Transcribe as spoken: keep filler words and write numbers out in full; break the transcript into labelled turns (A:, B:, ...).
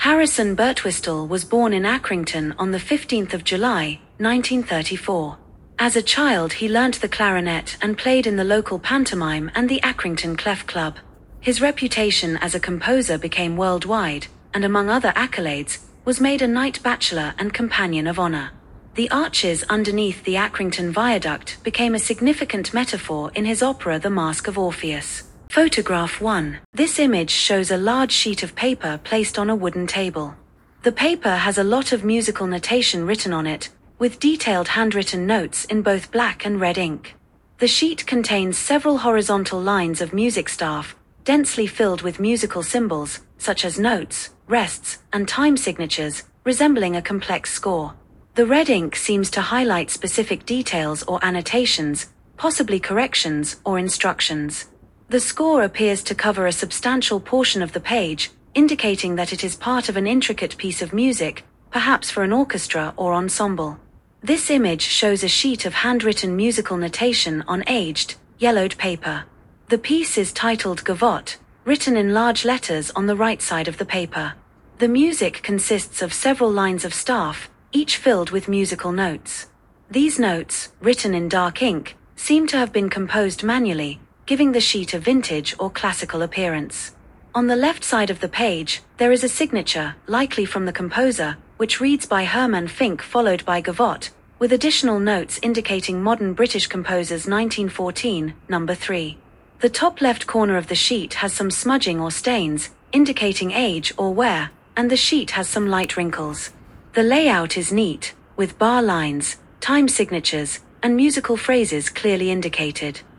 A: Harrison Birtwistle was born in Accrington on the fifteenth of July, nineteen thirty-four. As a child he learnt the clarinet and played in the local pantomime and the Accrington Clef Club. His reputation as a composer became worldwide, and among other accolades, was made a Knight Bachelor and Companion of Honor. The arches underneath the Accrington Viaduct became a significant metaphor in his opera The Mask of Orpheus. Photograph one. This image shows a large sheet of paper placed on a wooden table. The paper has a lot of musical notation written on it, with detailed handwritten notes in both black and red ink. The sheet contains several horizontal lines of music staff, densely filled with musical symbols, such as notes, rests, and time signatures, resembling a complex score. The red ink seems to highlight specific details or annotations, possibly corrections or instructions. The score appears to cover a substantial portion of the page, indicating that it is part of an intricate piece of music, perhaps for an orchestra or ensemble. This image shows a sheet of handwritten musical notation on aged, yellowed paper. The piece is titled Gavotte, written in large letters on the right side of the paper. The music consists of several lines of staff, each filled with musical notes. These notes, written in dark ink, seem to have been composed manually, giving the sheet a vintage or classical appearance. On the left side of the page, there is a signature, likely from the composer, which reads by Herman Finck followed by Gavotte, with additional notes indicating modern British composers nineteen fourteen, number three. The top left corner of the sheet has some smudging or stains, indicating age or wear, and the sheet has some light wrinkles. The layout is neat, with bar lines, time signatures, and musical phrases clearly indicated.